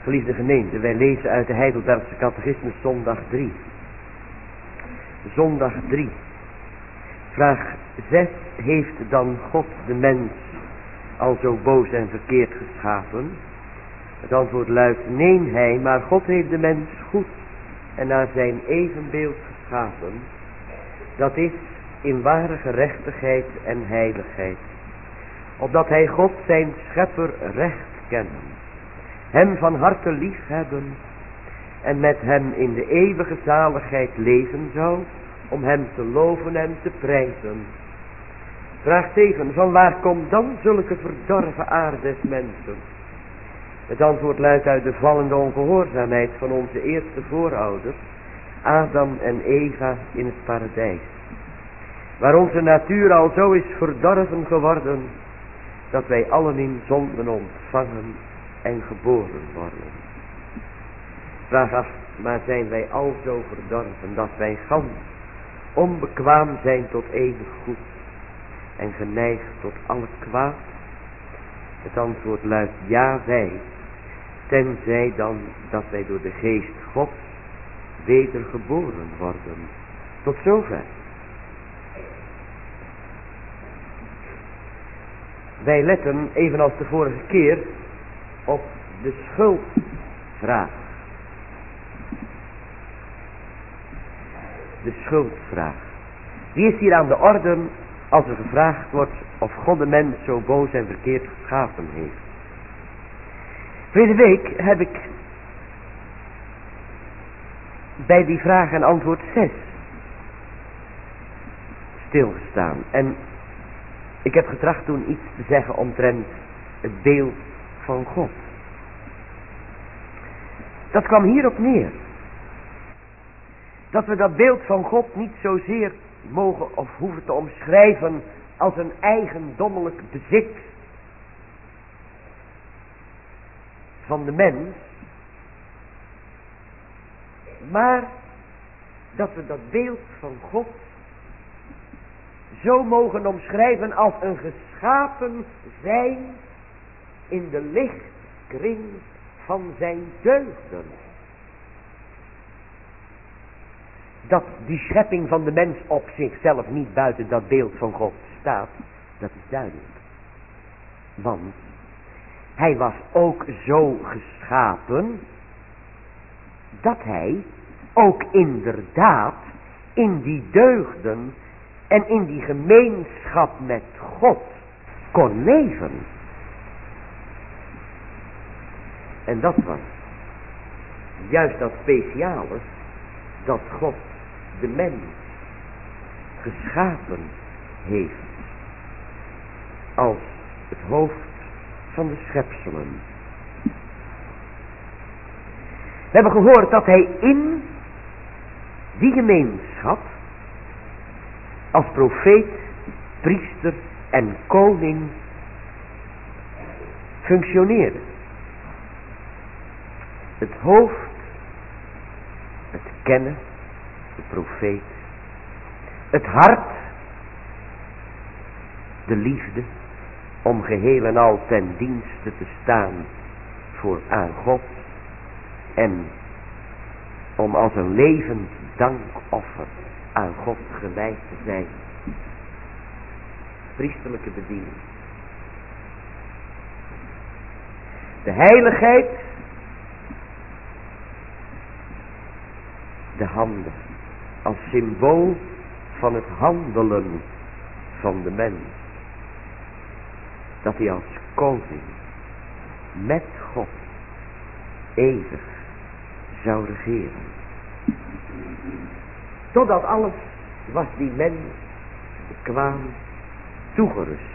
Geliefde gemeente, wij lezen uit de Heidelbergse Catechismus zondag 3. Zondag 3. Vraag 6. Heeft dan God de mens al zo boos en verkeerd geschapen? Het antwoord luidt: nee, maar God heeft de mens goed en naar zijn evenbeeld geschapen. Dat is in ware gerechtigheid en heiligheid, opdat hij God zijn schepper recht kennen, hem van harte lief hebben en met hem in de eeuwige zaligheid leven zou, om hem te loven en te prijzen. Vraag 7. Van waar komt dan zulke verdorven aard des mensen? Het antwoord luidt uit de vallende ongehoorzaamheid van onze eerste voorouders, Adam en Eva in het paradijs, waar onze natuur al zo is verdorven geworden, dat wij allen in zonden ontvangen en geboren worden. Vraag 8. Maar zijn wij al zo verdorven dat wij gans onbekwaam zijn tot eeuwig goed en geneigd tot alle kwaad? Het antwoord luidt: ja, wij, tenzij dan dat wij door de geest Gods wedergeboren worden. Tot zover. Wij letten, evenals de vorige keer, op de schuldvraag. De schuldvraag. Die is hier aan de orde als er gevraagd wordt of God de mens zo boos en verkeerd geschapen heeft. Vorige week heb ik bij die vraag en antwoord 6 stilgestaan. En ik heb getracht toen iets te zeggen omtrent het beeld van God. Dat kwam hierop neer: dat we dat beeld van God niet zozeer mogen of hoeven te omschrijven als een eigendommelijk bezit van de mens, maar dat we dat beeld van God zo mogen omschrijven als een geschapen zijn in de lichtkring van zijn deugden. Dat die schepping van de mens op zichzelf niet buiten dat beeld van God staat, dat is duidelijk. Want hij was ook zo geschapen dat hij ook inderdaad in die deugden en in die gemeenschap met God kon leven. En dat was juist dat speciale, dat God de mens geschapen heeft als het hoofd van de schepselen. We hebben gehoord dat hij in die gemeenschap als profeet, priester en koning functioneerde. Het hoofd, het kennen, de profeet, het hart, de liefde, om geheel en al ten dienste te staan voor aan God en om als een levend dankoffer aan God gewijd te zijn. Priesterlijke bediening. De heiligheid, de handen, als symbool van het handelen van de mens. Dat hij als koning met God eeuwig zou regeren. Totdat alles was die mens bekwaam toegerust.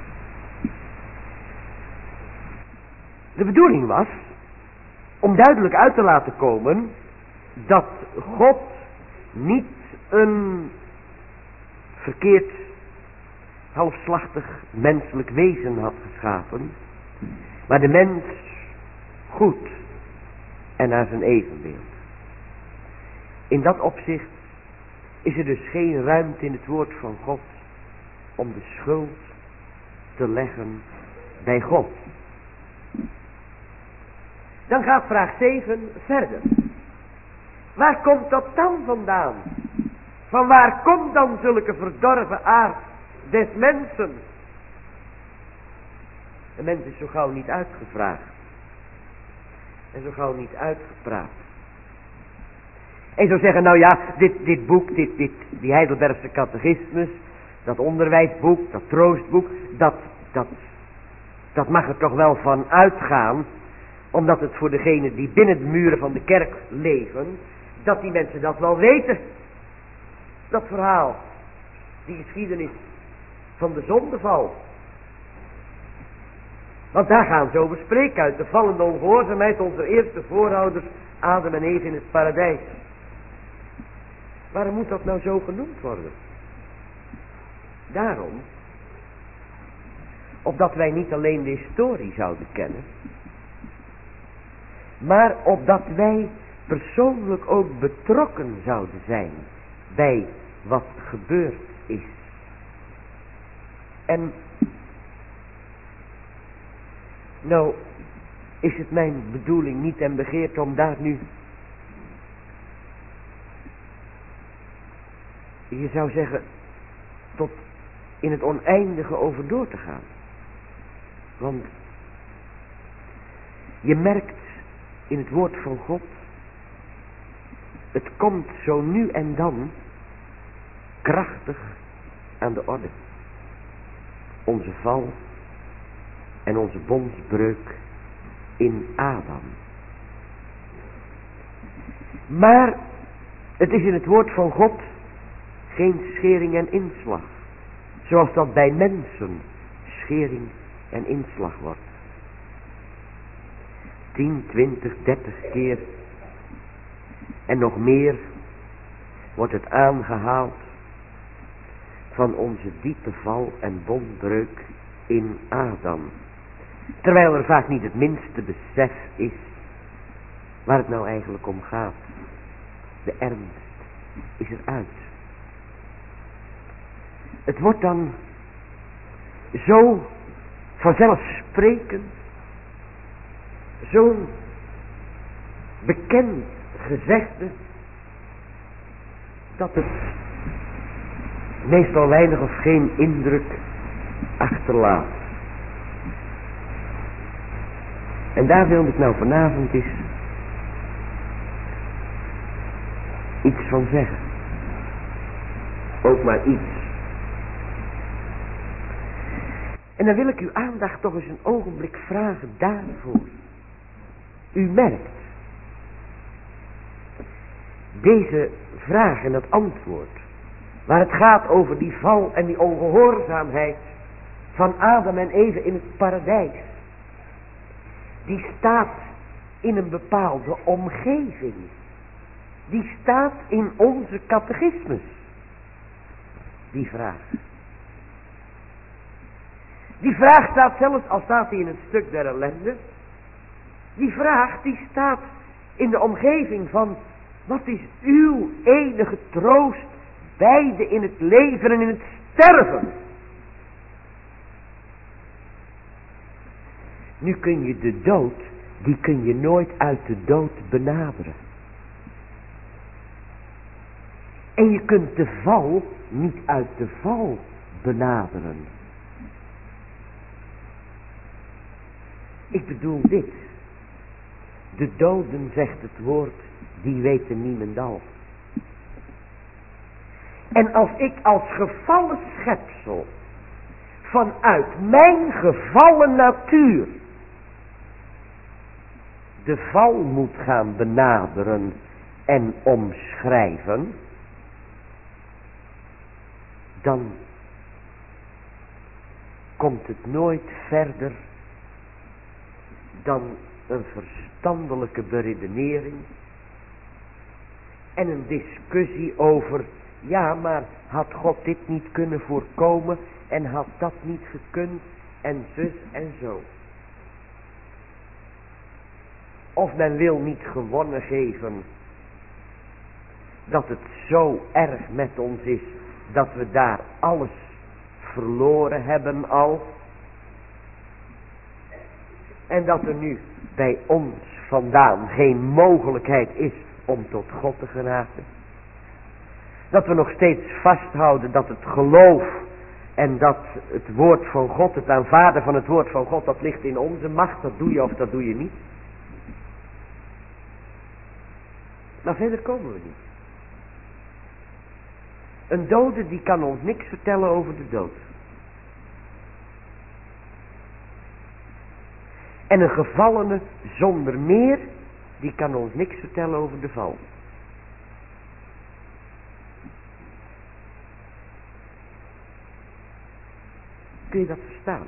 De bedoeling was om duidelijk uit te laten komen dat God niet een verkeerd, halfslachtig menselijk wezen had geschapen, maar de mens goed en naar zijn evenbeeld. In dat opzicht is er dus geen ruimte in het woord van God om de schuld te leggen bij God. Dan gaat vraag 7 verder. Waar komt dat dan vandaan? Van waar komt dan zulke verdorven aard des mensen? De mens is zo gauw niet uitgevraagd. En zo gauw niet uitgepraat. En je zou zeggen, nou ja, dit boek, die Heidelbergse catechismus, dat onderwijsboek, dat troostboek, dat mag er toch wel van uitgaan, omdat het voor degenen die binnen de muren van de kerk leven, dat die mensen dat wel weten. Dat verhaal, die geschiedenis van de zondeval. Want daar gaan ze over spreken uit de vallende ongehoorzaamheid onze eerste voorouders, Adam en Eve in het paradijs. Waarom moet dat nou zo genoemd worden? Daarom, opdat wij niet alleen de historie zouden kennen, maar opdat wij persoonlijk ook betrokken zouden zijn bij wat gebeurd is. En nou is het mijn bedoeling niet en begeerte om daar nu, je zou zeggen, tot in het oneindige over door te gaan. Want je merkt in het woord van God, het komt zo nu en dan krachtig aan de orde. Onze val en onze bondsbreuk in Adam. Maar het is in het woord van God geen schering en inslag, zoals dat bij mensen schering en inslag wordt. 10, 20, 30 keer en nog meer wordt het aangehaald van onze diepe val en bondbreuk in Adam. Terwijl er vaak niet het minste besef is waar het nou eigenlijk om gaat. De ernst is eruit. Het wordt dan zo vanzelfsprekend, zo'n bekend gezegde, dat het meestal weinig of geen indruk achterlaat. En daar wil ik nou vanavond eens iets van zeggen. Ook maar iets. En dan wil ik uw aandacht toch eens een ogenblik vragen daarvoor. U merkt, deze vraag en het antwoord, waar het gaat over die val en die ongehoorzaamheid van Adam en Eve in het paradijs, die staat in een bepaalde omgeving. Die staat in onze catechismus. Die vraag. Die vraag staat zelfs, al staat die in het stuk der ellende, die vraag die staat in de omgeving van, wat is uw enige troost, beide in het leven en in het sterven? Nu kun je de dood, die kun je nooit uit de dood benaderen. En je kunt de val niet uit de val benaderen. Ik bedoel dit. De doden, zegt het woord, die weten niemendal. En als ik als gevallen schepsel vanuit mijn gevallen natuur de val moet gaan benaderen en omschrijven, dan komt het nooit verder dan een verstandelijke beredenering en een discussie over, ja, maar had God dit niet kunnen voorkomen en had dat niet gekund en zus en zo. Of men wil niet gewonnen geven dat het zo erg met ons is dat we daar alles verloren hebben al. En dat er nu bij ons vandaan geen mogelijkheid is om tot God te geraken. Dat we nog steeds vasthouden dat het geloof en dat het woord van God, het aanvaarden van het woord van God, dat ligt in onze macht. Dat doe je of dat doe je niet. Maar verder komen we niet. Een dode die kan ons niks vertellen over de dood. En een gevallene zonder meer, die kan ons niks vertellen over de val. Kun je dat verstaan?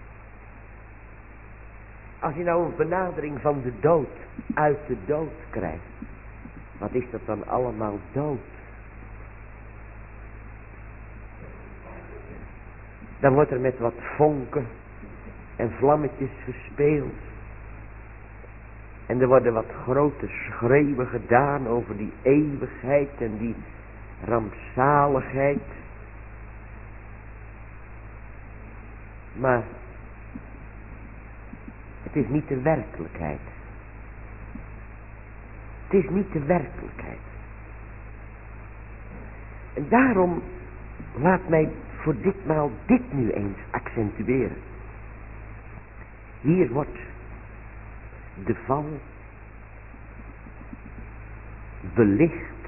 Als je nou een benadering van de dood uit de dood krijgt, wat is dat dan allemaal dood? Dan wordt er met wat vonken en vlammetjes gespeeld. En er worden wat grote schreeuwen gedaan over die eeuwigheid en die rampzaligheid. Maar het is niet de werkelijkheid. Het is niet de werkelijkheid. En daarom laat mij voor ditmaal dit nu eens accentueren. Hier wordt de val belicht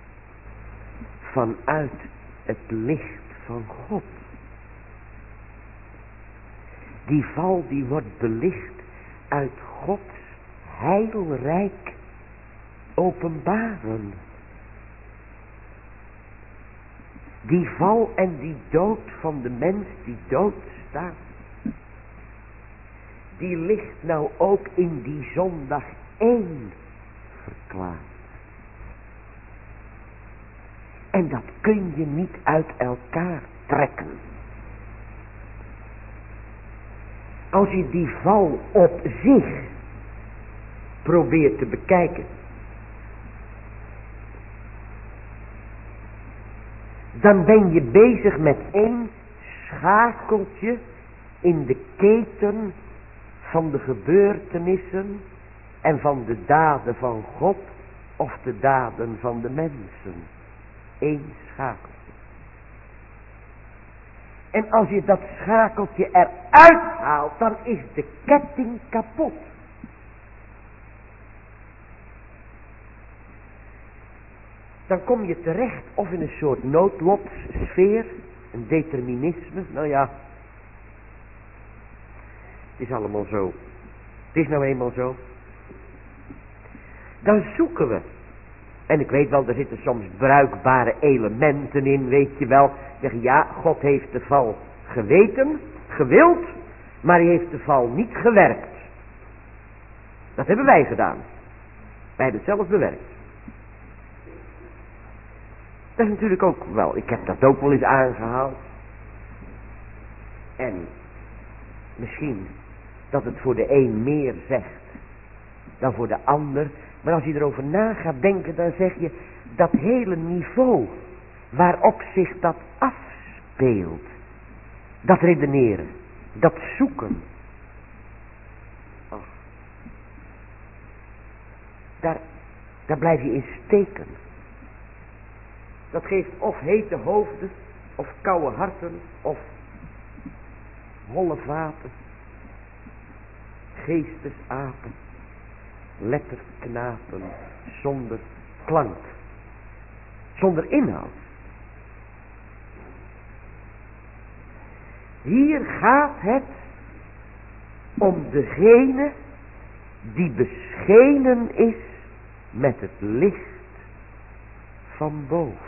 vanuit het licht van God. Die val die wordt belicht uit Gods heilrijk openbaren. Die val en die dood van de mens die dood staat, die ligt nou ook in die zondag 1 verklaard. En dat kun je niet uit elkaar trekken. Als je die val op zich probeert te bekijken, dan ben je bezig met één schakeltje in de keten van de gebeurtenissen en van de daden van God of de daden van de mensen. Eén schakeltje. En als je dat schakeltje eruit haalt, dan is de ketting kapot. Dan kom je terecht of in een soort noodlotssfeer, een determinisme. Nou ja, het is allemaal zo. Het is nou eenmaal zo. Dan zoeken we. En ik weet wel, er zitten soms bruikbare elementen in, weet je wel. Zeggen, ja, God heeft de val geweten, gewild, maar hij heeft de val niet gewerkt. Dat hebben wij gedaan. Wij hebben het zelf bewerkt. Dat is natuurlijk ook wel, ik heb dat ook wel eens aangehaald. En misschien dat het voor de een meer zegt dan voor de ander. Maar als je erover na gaat denken, dan zeg je, dat hele niveau waarop zich dat afspeelt, dat redeneren, dat zoeken, daar blijf je in steken. Dat geeft of hete hoofden, of koude harten, of holle vaten, geestesapen, letterknapen, zonder klank, zonder inhoud. Hier gaat het om degene die beschenen is met het licht van boven.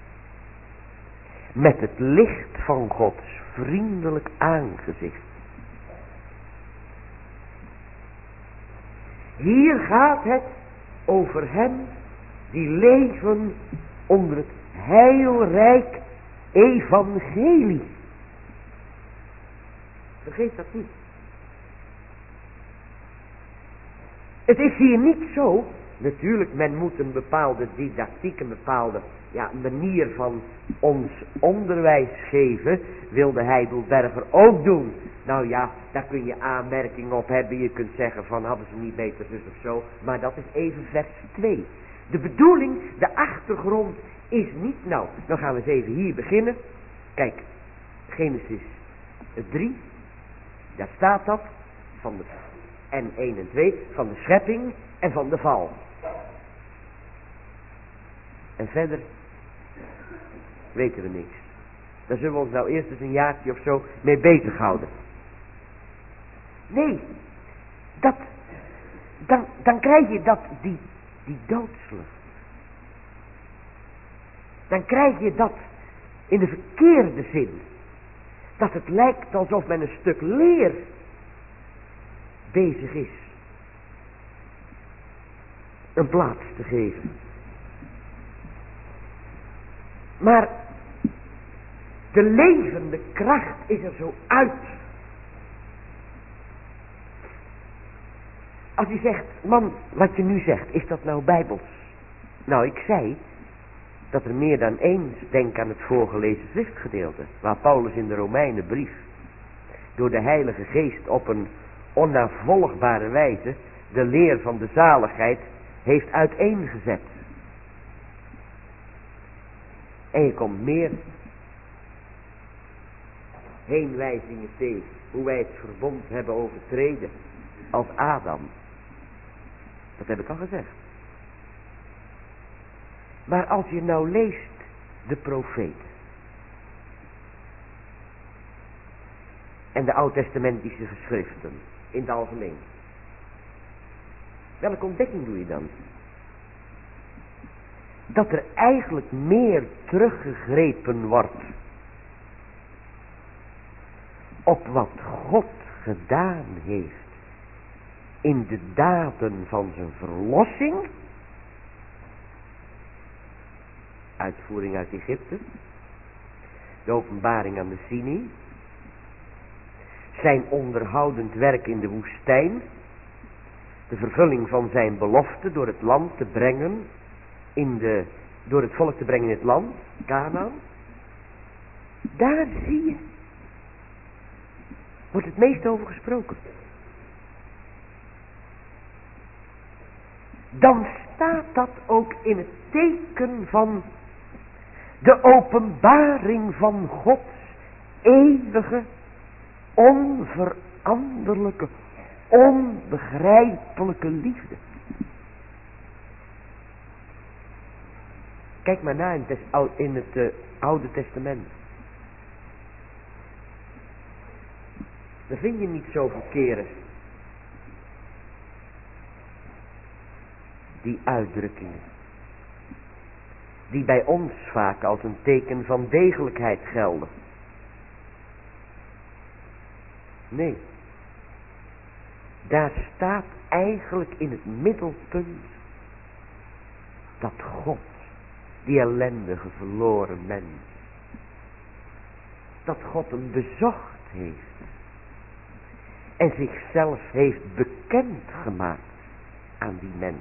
Met het licht van Gods vriendelijk aangezicht. Hier gaat het over hen die leven onder het heilrijk evangelie. Vergeet dat niet. Het is hier niet zo Natuurlijk, men moet een bepaalde didactiek, een bepaalde manier van ons onderwijs geven. Wilde Heidelberger ook doen. Nou ja, daar kun je aanmerking op hebben. Je kunt zeggen van hadden ze niet beter zus of zo. Maar dat is even vers 2. De bedoeling, de achtergrond is niet. Nou, dan gaan we eens even hier beginnen. Kijk, Genesis 3. Daar staat dat. Van de, en 1 en 2. Van de schepping en van de val. En verder weten we niks. Daar zullen we ons nou eerst eens een jaartje of zo mee bezighouden. Nee, dan krijg je dat, die doodslucht. Dan krijg je dat in de verkeerde zin. Dat het lijkt alsof men een stuk leer bezig is een plaats te geven. Maar de levende kracht is er zo uit. Als je zegt, man, wat je nu zegt, is dat nou bijbels? Nou, ik zei dat er meer dan eens, denk aan het voorgelezen schriftgedeelte, waar Paulus in de Romeinenbrief door de Heilige Geest op een onnavolgbare wijze de leer van de zaligheid heeft uiteengezet. En je komt meer heenwijzingen tegen hoe wij het verbond hebben overtreden als Adam. Dat heb ik al gezegd. Maar als je nou leest de profeet en de oud-testamentische geschriften in het algemeen, welke ontdekking doe je dan? Dat er eigenlijk meer teruggegrepen wordt op wat God gedaan heeft in de daden van zijn verlossing, uitvoering uit Egypte, de openbaring aan de Sinai, zijn onderhoudend werk in de woestijn, de vervulling van zijn belofte door het land te brengen, door het volk te brengen in het land, Kanaan. Daar zie je, wordt het meest over gesproken. Dan staat dat ook in het teken van de openbaring van Gods eeuwige, onveranderlijke, onbegrijpelijke liefde. Kijk maar na in het Oude Testament. Daar vind je niet zoveel keren die uitdrukkingen, die bij ons vaak als een teken van degelijkheid gelden. Nee, daar staat eigenlijk in het middelpunt dat God, die ellendige verloren mens, dat God hem bezocht heeft en zichzelf heeft bekendgemaakt aan die mens.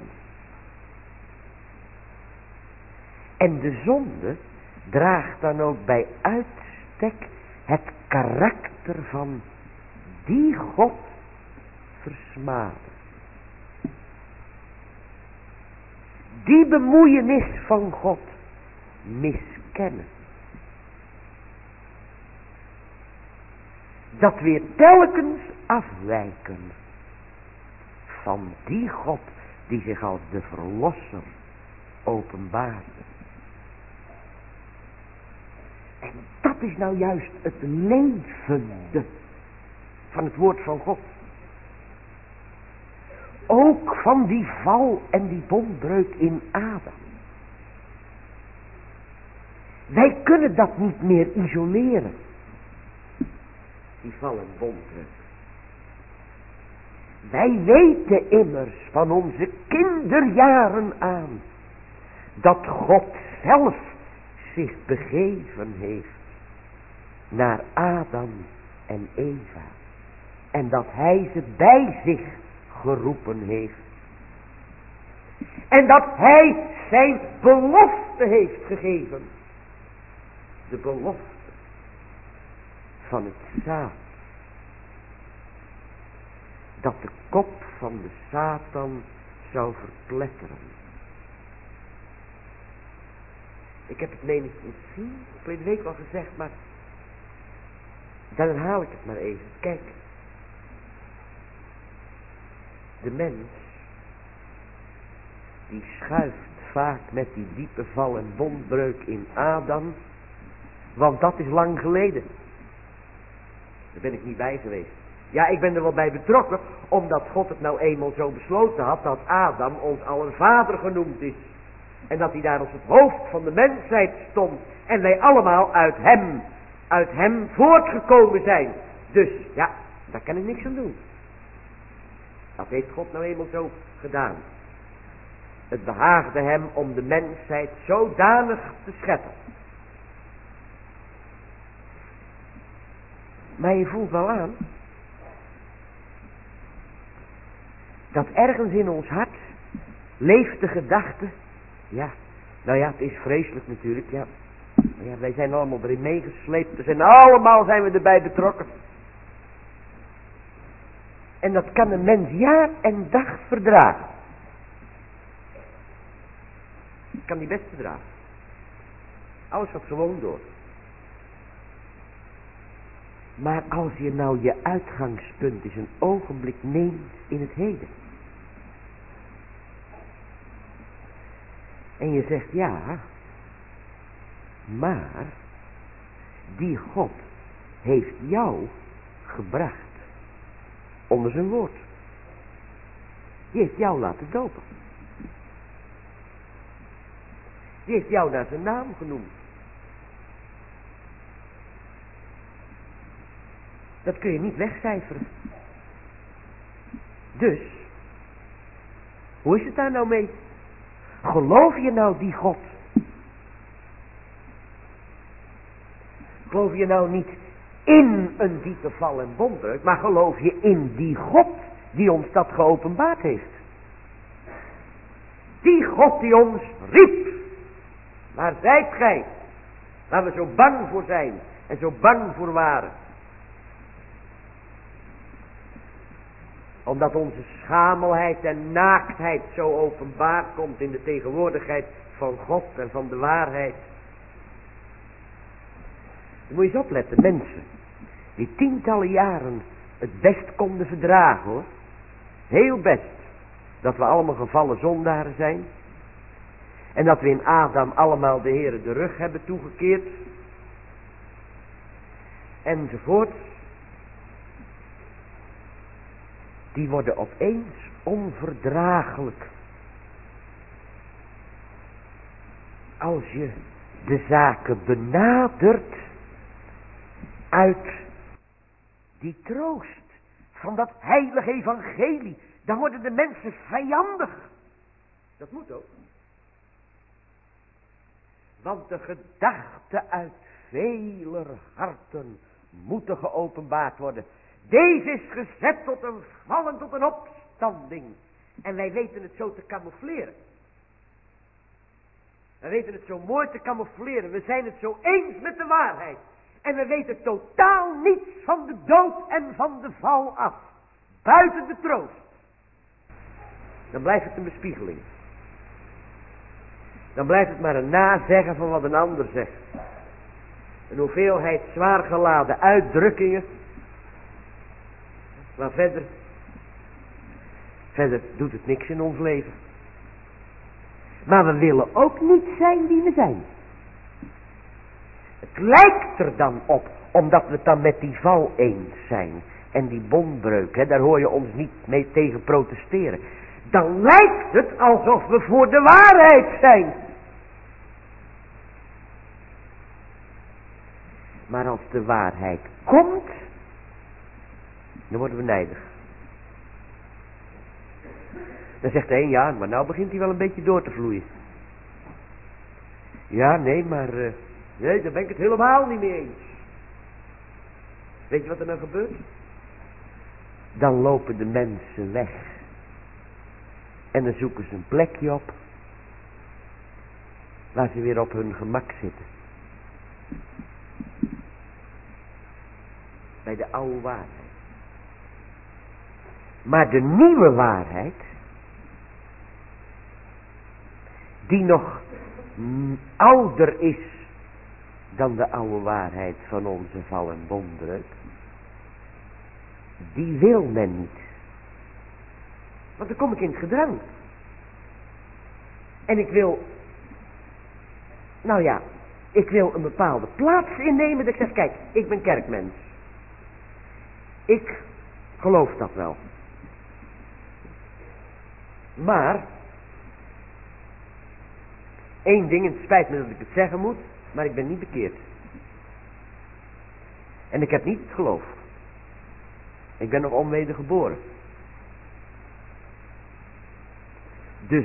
En de zonde draagt dan ook bij uitstek het karakter van die God versmaden. Die bemoeienis van God miskennen. Dat weer telkens afwijken van die God die zich als de verlosser openbaarde. En dat is nou juist het levende van het woord van God. Ook van die val en die bondbreuk in Adam. Wij kunnen dat niet meer isoleren. Die val en bondbreuk. Wij weten immers van onze kinderjaren aan dat God zelf zich begeven heeft naar Adam en Eva. En dat hij ze bij zich geroepen heeft. En dat hij zijn belofte heeft gegeven. De belofte van het zaad. Dat de kop van de Satan zou verpletteren. Ik heb het misschien verleden week al gezegd, maar dan herhaal ik het maar even. Kijk, de mens, die schuift vaak met die diepe val en bondbreuk in Adam, want dat is lang geleden. Daar ben ik niet bij geweest. Ja, ik ben er wel bij betrokken, omdat God het nou eenmaal zo besloten had dat Adam ons al een vader genoemd is. En dat hij daar als het hoofd van de mensheid stond. En wij allemaal uit hem voortgekomen zijn. Dus, ja, daar kan ik niks aan doen. Dat heeft God nou eenmaal zo gedaan. Het behaagde hem om de mensheid zodanig te scheppen. Maar je voelt wel aan dat ergens in ons hart leeft de gedachte, ja, nou ja, het is vreselijk natuurlijk, ja. Maar ja, wij zijn allemaal erin meegesleept, allemaal zijn we erbij betrokken. En dat kan een mens jaar en dag verdragen. Kan die best verdragen. Alles gaat gewoon door. Maar als je nou je uitgangspunt eens een ogenblik neemt in het heden. En je zegt ja, maar die God heeft jou gebracht onder zijn woord. Die heeft jou laten dopen. Die heeft jou naar zijn naam genoemd. Dat kun je niet wegcijferen. Dus, hoe is het daar nou mee? Geloof je nou die God? Geloof je nou niet in een diepe val en bondbreuk, maar geloof je in die God die ons dat geopenbaard heeft? Die God die ons riep. Waar zijt gij? Waar we zo bang voor zijn en zo bang voor waren. Omdat onze schamelheid en naaktheid zo openbaar komt in de tegenwoordigheid van God en van de waarheid. Dan moet je eens opletten, mensen die tientallen jaren het best konden verdragen, hoor. Heel best. Dat we allemaal gevallen zondaren zijn. En dat we in Adam allemaal de Heere de rug hebben toegekeerd. Enzovoort. Die worden opeens onverdraaglijk. Als je de zaken benadert uit die troost van dat heilige evangelie, dan worden de mensen vijandig. Dat moet ook. Want de gedachten uit veler harten moeten geopenbaard worden. Deze is gezet tot een vallen, tot een opstanding. En wij weten het zo te camoufleren. We weten het zo mooi te camoufleren. We zijn het zo eens met de waarheid. En we weten totaal niets van de dood en van de val af. Buiten de troost. Dan blijft het een bespiegeling. Dan blijft het maar een nazeggen van wat een ander zegt. Een hoeveelheid zwaar geladen uitdrukkingen. Maar verder doet het niks in ons leven. Maar we willen ook niet zijn wie we zijn. Het lijkt er dan op, omdat we het dan met die val eens zijn. En die bondbreuk, daar hoor je ons niet mee tegen protesteren. Dan lijkt het alsof we voor de waarheid zijn. Maar als de waarheid komt, dan worden we nijdig. Dan zegt de een, ja, maar nou begint hij wel een beetje door te vloeien. Ja, nee, maar nee, daar ben ik het helemaal niet mee eens. Weet je wat er nou gebeurt? Dan lopen de mensen weg. En dan zoeken ze een plekje op waar ze weer op hun gemak zitten. Bij de oude waarheid. Maar de nieuwe waarheid, die nog ouder is dan de oude waarheid van onze val en wonderen, die wil men niet. Want dan kom ik in het gedrang. En ik wil een bepaalde plaats innemen. Dat ik zeg, kijk, ik ben kerkmens. Ik geloof dat wel. Maar, één ding, en het spijt me dat ik het zeggen moet, maar ik ben niet bekeerd. En ik heb niet het geloof. Ik ben nog onwedergeboren. Dus,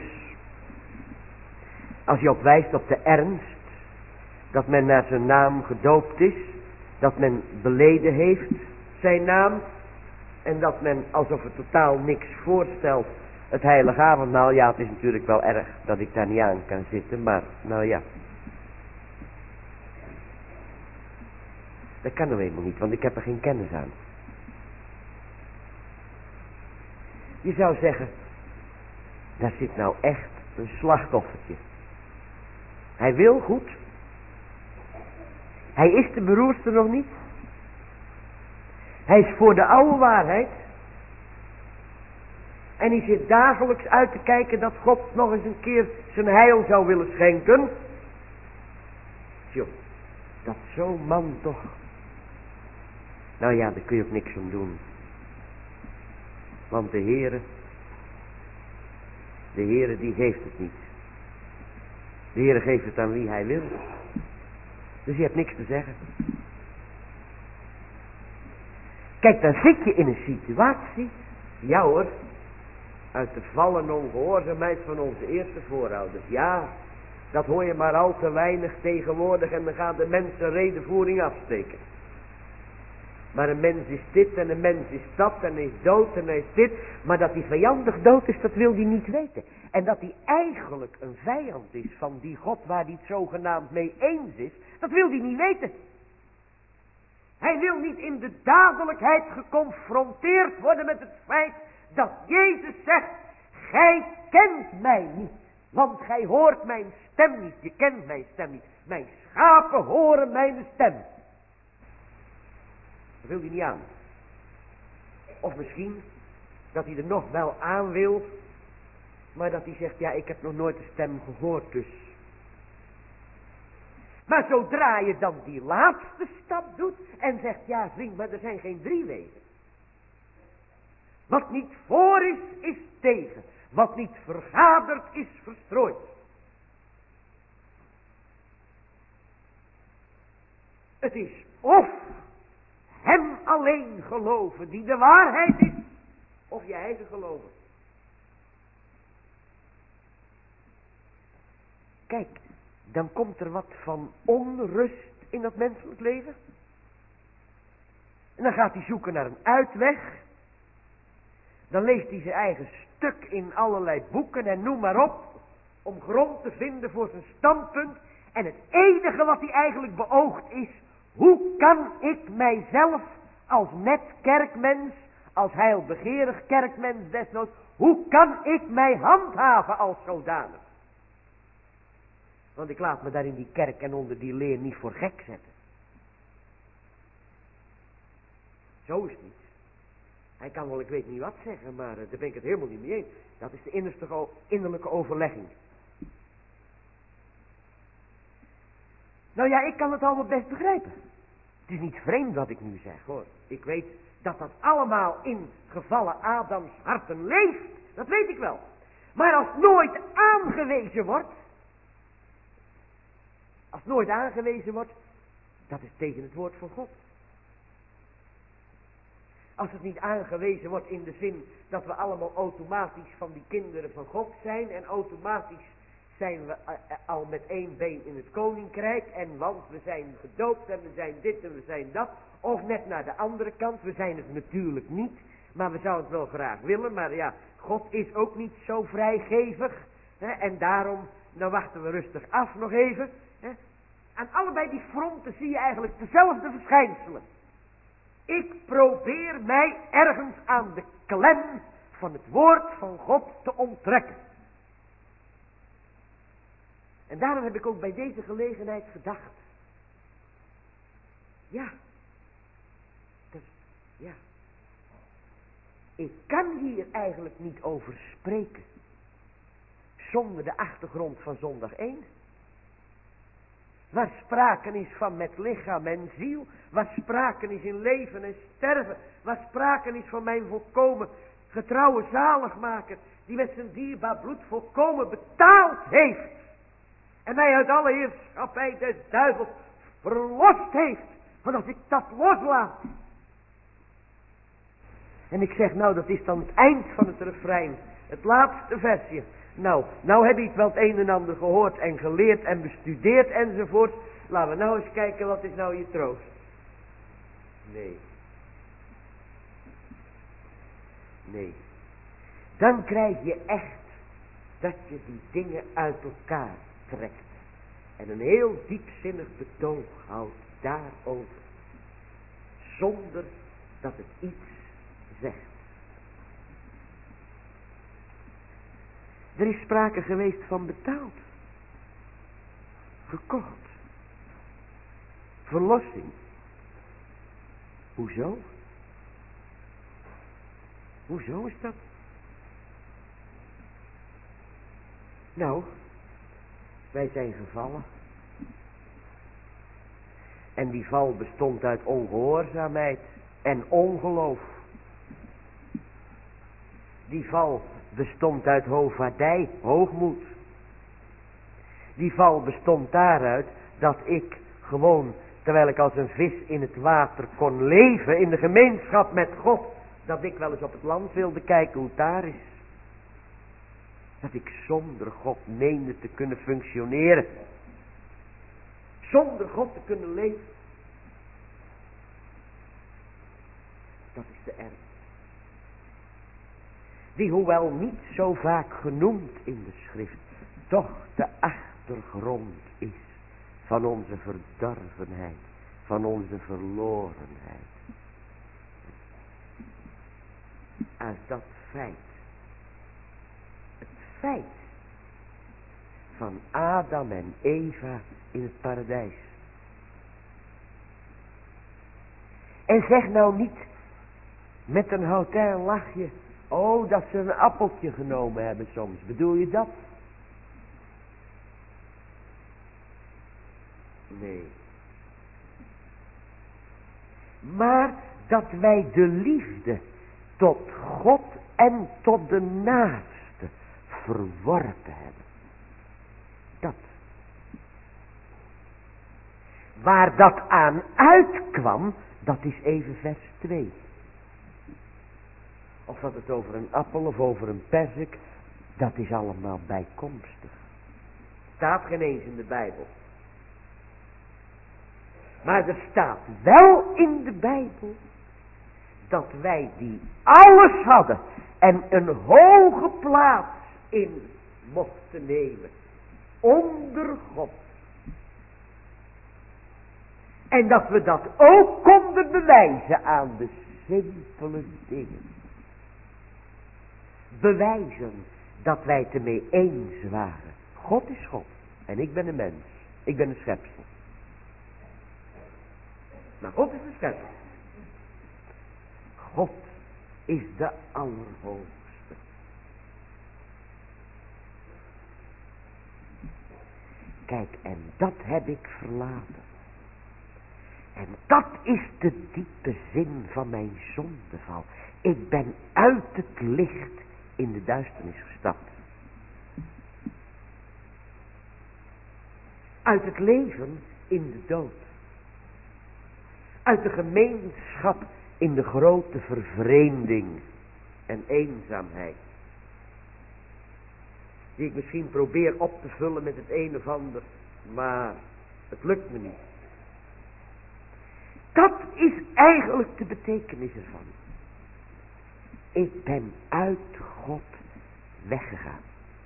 als je ook wijst op de ernst, dat men naar zijn naam gedoopt is, dat men beleden heeft zijn naam, en dat men alsof het totaal niks voorstelt, het heilige avondmaal, ja, het is natuurlijk wel erg dat ik daar niet aan kan zitten, maar nou ja. Dat kan nou eenmaal niet, want ik heb er geen kennis aan. Je zou zeggen, daar zit nou echt een slachtoffertje. Hij wil goed. Hij is de beroerste nog niet. Hij is voor de oude waarheid. En hij zit dagelijks uit te kijken dat God nog eens een keer zijn heil zou willen schenken. Tjoh, dat zo'n man toch. Nou ja, daar kun je ook niks om doen. Want de Heere die geeft het niet. De Heere geeft het aan wie hij wil. Dus je hebt niks te zeggen. Kijk, dan zit je in een situatie. Ja hoor. Uit de val en ongehoorzaamheid van onze eerste voorouders. Ja, dat hoor je maar al te weinig tegenwoordig. En dan gaan de mensen redenvoering afsteken. Maar een mens is dit en een mens is dat en is dood en hij is dit. Maar dat hij vijandig dood is, dat wil hij niet weten. En dat hij eigenlijk een vijand is van die God waar hij het zogenaamd mee eens is, dat wil hij niet weten. Hij wil niet in de dadelijkheid geconfronteerd worden met het feit dat Jezus zegt, gij kent mij niet. Want gij hoort mijn stem niet, je kent mijn stem niet. Mijn schapen horen mijn stem. Dat wil hij niet aan. Of misschien dat hij er nog wel aan wil, maar dat hij zegt, ja, ik heb nog nooit de stem gehoord dus. Maar zodra je dan die laatste stap doet en zegt, ja vriend, maar er zijn geen drie wegen. Wat niet voor is, is tegen. Wat niet vergaderd is, verstrooid. Het is of hem alleen geloven die de waarheid is, of je eigen geloven. Kijk, dan komt er wat van onrust in dat menselijk leven. En dan gaat hij zoeken naar een uitweg. Dan leest hij zijn eigen stuk in allerlei boeken en noem maar op, om grond te vinden voor zijn standpunt. En het enige wat hij eigenlijk beoogt is, hoe kan ik mijzelf als net kerkmens, als heilbegeerig kerkmens desnoods, hoe kan ik mij handhaven als zodanig? Want ik laat me daar in die kerk en onder die leer niet voor gek zetten. Zo is het niet. Hij kan wel, ik weet niet wat zeggen, maar daar ben ik het helemaal niet mee eens. Dat is de innerlijke overlegging. Nou ja, ik kan het allemaal best begrijpen. Het is niet vreemd wat ik nu zeg, hoor. Ik weet dat dat allemaal in gevallen Adams harten leeft. Dat weet ik wel. Maar als nooit aangewezen wordt. Als nooit aangewezen wordt. Dat is tegen het woord van God. Als het niet aangewezen wordt in de zin dat we allemaal automatisch van die kinderen van God zijn. En automatisch zijn we al met één been in het koninkrijk. En want we zijn gedoopt en we zijn dit en we zijn dat. Of net naar de andere kant, we zijn het natuurlijk niet. Maar we zouden het wel graag willen, maar ja, God is ook niet zo vrijgevig. Hè, en daarom, dan wachten we rustig af nog even. Hè. Aan allebei die fronten zie je eigenlijk dezelfde verschijnselen. Ik probeer mij ergens aan de klem van het woord van God te onttrekken. En daarom heb ik ook bij deze gelegenheid gedacht. Ja. Ja. Ik kan hier eigenlijk niet over spreken. Zonder de achtergrond van zondag 1. Waar sprake is van met lichaam en ziel. Waar sprake is in leven en sterven. Waar sprake is van mijn volkomen getrouwe zaligmaker. Die met zijn dierbaar bloed volkomen betaald heeft. En mij uit alle heerschappij des duivels verlost heeft. Want als ik dat loslaat. En ik zeg nou, dat is dan het eind van het refrein. Het laatste versje. Nou heb ik wel het een en ander gehoord en geleerd en bestudeerd enzovoort. Laten we nou eens kijken, wat is nou je troost? Nee. Nee. Dan krijg je echt dat je die dingen uit elkaar trekt. En een heel diepzinnig betoog houdt daarover. Zonder dat het iets zegt. Er is sprake geweest van betaald. Gekocht. Verlossing. Hoezo? Hoezo is dat? Nou, wij zijn gevallen. En die val bestond uit ongehoorzaamheid en ongeloof. Die val bestond uit hovaardij, hoogmoed. Die val bestond daaruit dat ik gewoon, terwijl ik als een vis in het water kon leven, in de gemeenschap met God, dat ik wel eens op het land wilde kijken hoe het daar is. Dat ik zonder God meende te kunnen functioneren. Zonder God te kunnen leven. Dat is de ernst. Die hoewel niet zo vaak genoemd in de schrift, toch de achtergrond is van onze verdorvenheid, van onze verlorenheid. Uit dat feit, het feit van Adam en Eva in het paradijs. En zeg nou niet met een hautain lachje, oh, dat ze een appeltje genomen hebben soms. Bedoel je dat? Nee. Maar dat wij de liefde tot God en tot de naaste verworpen hebben. Dat. Waar dat aan uitkwam, dat is even vers 2. Of dat het over een appel of over een perzik, dat is allemaal bijkomstig. Staat geen eens in de Bijbel. Maar er staat wel in de Bijbel dat wij die alles hadden en een hoge plaats in mochten nemen onder God. En dat we dat ook konden bewijzen aan de simpele dingen. Bewijzen dat wij het ermee eens waren. God is God en ik ben een mens. Ik ben een schepsel. Maar God is een schepsel. God is de Allerhoogste. Kijk, en dat heb ik verlaten. En dat is de diepe zin van mijn zondeval. Ik ben uit het licht in de duisternis gestapt. Uit het leven in de dood. Uit de gemeenschap in de grote vervreemding en eenzaamheid. Die ik misschien probeer op te vullen met het een of ander, maar het lukt me niet. Dat is eigenlijk de betekenis ervan. Ik ben uit God weggegaan.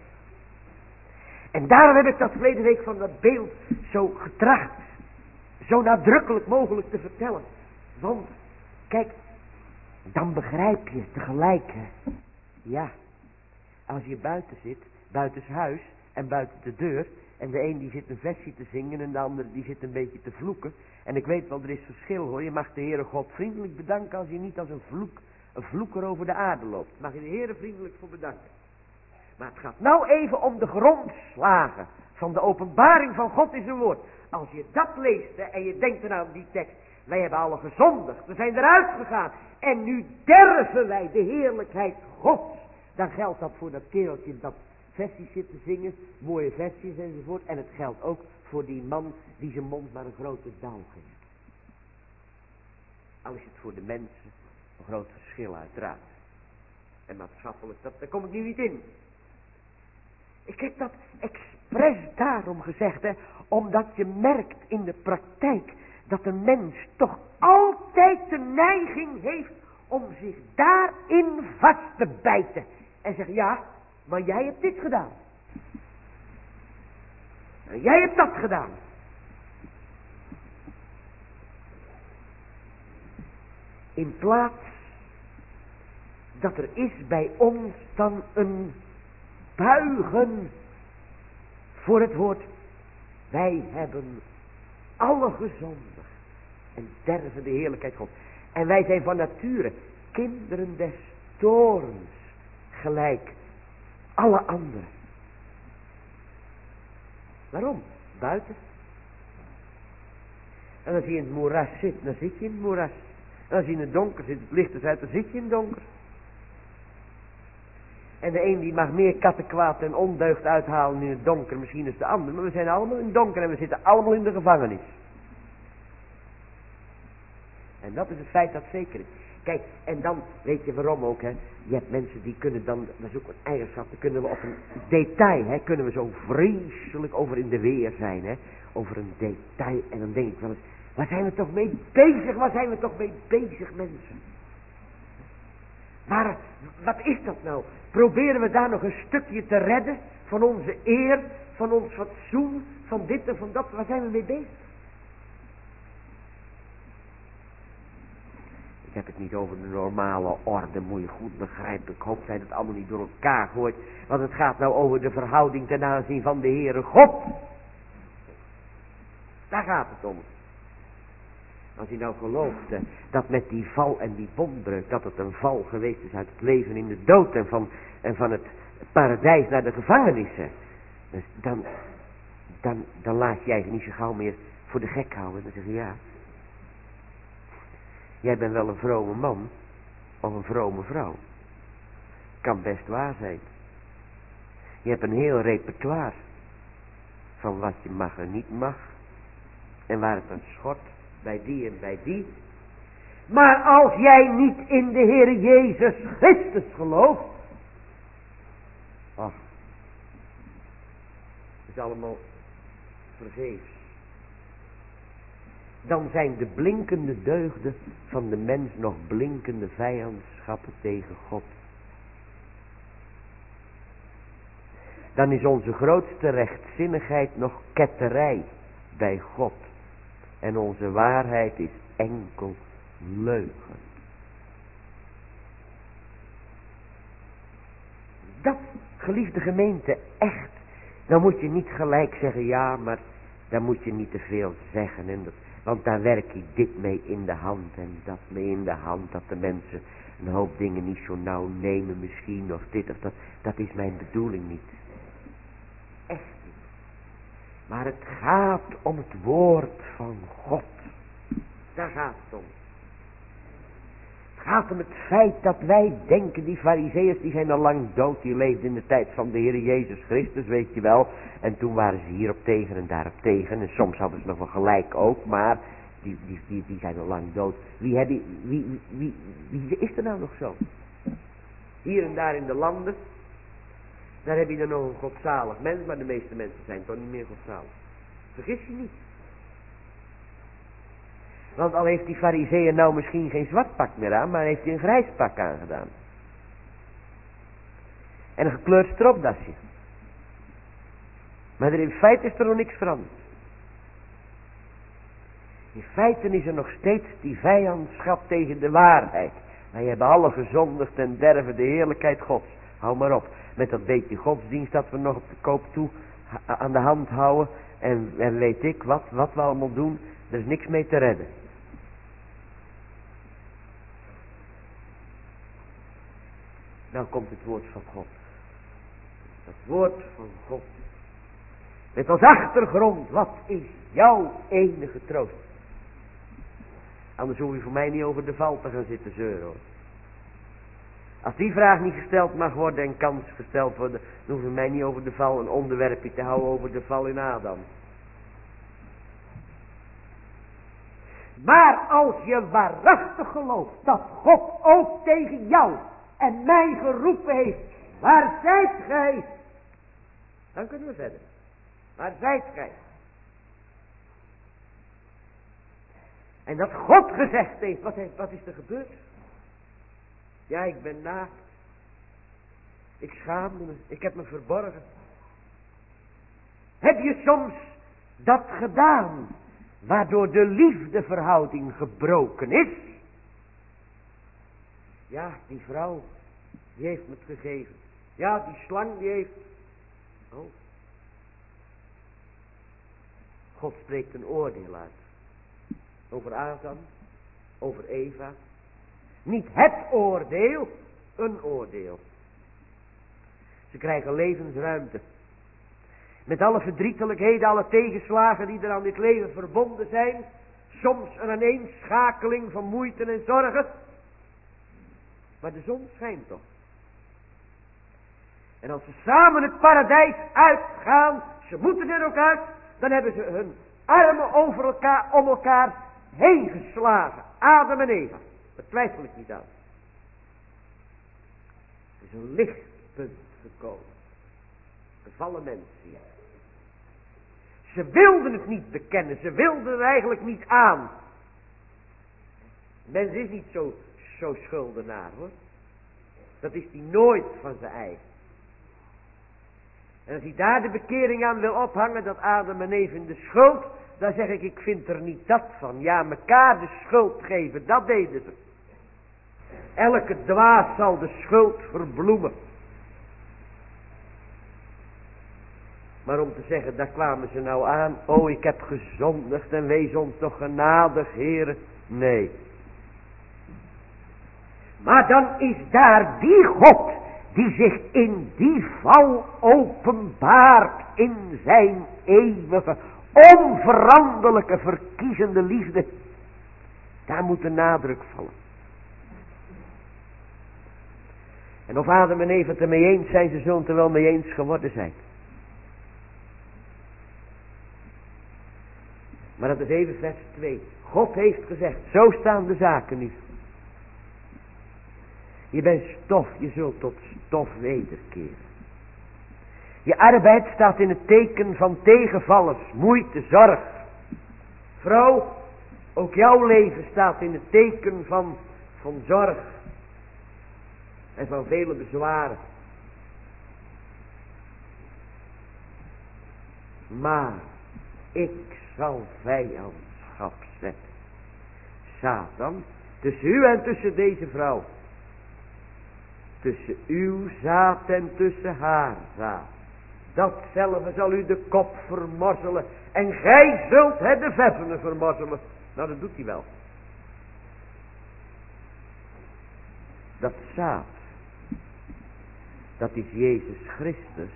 En daarom heb ik dat verleden week van dat beeld zo getracht, zo nadrukkelijk mogelijk te vertellen. Want, kijk, dan begrijp je tegelijk, hè. Ja, als je buiten zit, buitenshuis en buiten de deur, en de een die zit een versje te zingen en de ander die zit een beetje te vloeken. En ik weet wel, er is verschil hoor. Je mag de Heere God vriendelijk bedanken als je niet als een vloeker over de aarde loopt. Mag je de Heere vriendelijk voor bedanken. Maar het gaat nou even om de grondslagen van de openbaring van God in zijn woord. Als je dat leest hè, en je denkt er nou aan die tekst. Wij hebben alle gezondigd, we zijn eruit gegaan. En nu derven wij de heerlijkheid Gods. Dan geldt dat voor dat kereltje dat versies zit te zingen, mooie versies enzovoort. En het geldt ook voor die man die zijn mond maar een grote dauw geeft. Al is het voor de mensen een groot verschil uiteraard. En maatschappelijk, daar kom ik nu niet in. Ik heb dat expres daarom gezegd, hè, omdat je merkt in de praktijk dat een mens toch altijd de neiging heeft om zich daarin vast te bijten. En zegt, ja, maar jij hebt dit gedaan. En jij hebt dat gedaan. In plaats dat er is bij ons dan een buigen voor het woord. Wij hebben alle gezondigd en derven de heerlijkheid God. En wij zijn van nature kinderen des toorns, gelijk alle anderen. Waarom? Buiten. En als je in het moeras zit, dan zit je in het moeras. En als je in het donker zit, het licht is uit, dan zit je in het donker. En de een die mag meer kattenkwaad en ondeugd uithalen in het donker, misschien is de ander. Maar we zijn allemaal in het donker en we zitten allemaal in de gevangenis. En dat is het feit dat zeker is. Kijk, en dan weet je waarom ook, hè. Je hebt mensen die kunnen dan, dat is ook een eigenschap, dan kunnen we op een detail, hè, kunnen we zo vreselijk over in de weer zijn, hè. Over een detail. En dan denk ik wel eens, waar zijn we toch mee bezig? Waar zijn we toch mee bezig, mensen? Maar wat is dat nou? Proberen we daar nog een stukje te redden van onze eer, van ons fatsoen, van dit en van dat? Waar zijn we mee bezig? Ik heb het niet over de normale orde, moet je goed begrijpen. Ik hoop dat je het allemaal niet door elkaar gooit. Want het gaat nou over de verhouding ten aanzien van de Heere God. Daar gaat het om. Als je nou gelooft dat met die val en die bondbreuk, dat het een val geweest is uit het leven in de dood en van het paradijs naar de gevangenissen. Dus dan laat je eigenlijk niet zo gauw meer voor de gek houden. Dan zeg je ja. Jij bent wel een vrome man of een vrome vrouw. Kan best waar zijn. Je hebt een heel repertoire van wat je mag en niet mag. En waar het aan schort. Bij die en bij die. Maar als jij niet in de Heer Jezus Christus gelooft. Ach. Het is allemaal vergeefs. Dan zijn de blinkende deugden van de mens nog blinkende vijandschappen tegen God. Dan is onze grootste rechtzinnigheid nog ketterij bij God. En onze waarheid is enkel leugen. Dat, geliefde gemeente, echt. Dan moet je niet gelijk zeggen, ja, maar dan moet je niet te veel zeggen. Want daar werk ik dit mee in de hand en dat mee in de hand. Dat de mensen een hoop dingen niet zo nauw nemen misschien, of dit of dat. Dat is mijn bedoeling niet. Echt niet. Maar het gaat om het woord van God. Daar gaat het om. Het gaat om het feit dat wij denken, die farizeeërs die zijn al lang dood. Die leefden in de tijd van de Heer Jezus Christus, weet je wel. En toen waren ze hierop tegen en daarop tegen. En soms hadden ze nog wel gelijk ook, maar die zijn al lang dood. Wie is er nou nog zo? Hier en daar in de landen. Daar heb je dan nog een godzalig mens, maar de meeste mensen zijn toch niet meer godzalig. Vergis je niet. Want al heeft die farizeeër nou misschien geen zwart pak meer aan, maar heeft hij een grijs pak aangedaan. En een gekleurd stropdasje. Maar in feite is er nog niks veranderd. In feite is er nog steeds die vijandschap tegen de waarheid. Wij hebben alle gezondigd en derven de heerlijkheid Gods. Hou maar op. Met dat beetje godsdienst dat we nog op de koop toe aan de hand houden. En weet ik wat we allemaal doen. Er is niks mee te redden. Nou komt het woord van God. Het woord van God. Met als achtergrond, wat is jouw enige troost? Anders hoef je voor mij niet over de val te gaan zitten zeuren, hoor. Als die vraag niet gesteld mag worden en kan gesteld worden, dan hoef je mij niet over de val een onderwerpje te houden over de val in Adam. Maar als je waarachtig gelooft dat God ook tegen jou en mij geroepen heeft, waar zijt gij? Dan kunnen we verder. Waar zijt gij? En dat God gezegd heeft, wat is er gebeurd? Ja, ik ben naakt. Ik schaamde me, ik heb me verborgen. Heb je soms dat gedaan, waardoor de liefdeverhouding gebroken is? Ja, die vrouw, die heeft me het gegeven. Ja, die slang die heeft... Oh. God spreekt een oordeel uit. Over Adam, over Eva. Niet het oordeel, een oordeel. Ze krijgen levensruimte. Met alle verdrietelijkheden, alle tegenslagen die er aan dit leven verbonden zijn. Soms een aaneenschakeling van moeite en zorgen. Maar de zon schijnt toch. En als ze samen het paradijs uitgaan, ze moeten er ook uit, dan hebben ze hun armen om elkaar heen geslagen. Adam en Eva. Daar twijfel ik niet aan. Er is een lichtpunt gekomen. Gevallen mensen hier. Ze wilden het niet bekennen. Ze wilden er eigenlijk niet aan. Mens is niet zo schuldenaar, hoor. Dat is hij nooit van zijn eigen. En als hij daar de bekering aan wil ophangen, dat Adam en Eva in de schuld, dan zeg ik vind er niet dat van. Ja, mekaar de schuld geven, dat deden ze. Elke dwaas zal de schuld verbloemen. Maar om te zeggen, daar kwamen ze nou aan. Oh, ik heb gezondigd en wees ons toch genadig, Heere. Nee. Maar dan is daar die God die zich in die val openbaart in zijn eeuwige, onveranderlijke, verkiezende liefde. Daar moet de nadruk vallen. En of Adam en Eva het ermee eens zijn, ze zullen het er wel mee eens geworden zijn. Maar dat is even vers 2. God heeft gezegd, zo staan de zaken nu. Je bent stof, je zult tot stof wederkeren. Je arbeid staat in het teken van tegenvallers, moeite, zorg. Vrouw, ook jouw leven staat in het teken van zorg. En van vele bezwaren. Maar ik zal vijandschap zetten. Satan, tussen u en tussen deze vrouw. Tussen uw zaad en tussen haar zaad. Datzelfde zal u de kop vermorzelen. En gij zult het de veffenen vermorzelen. Nou, dat doet hij wel. Dat zaad. Dat is Jezus Christus.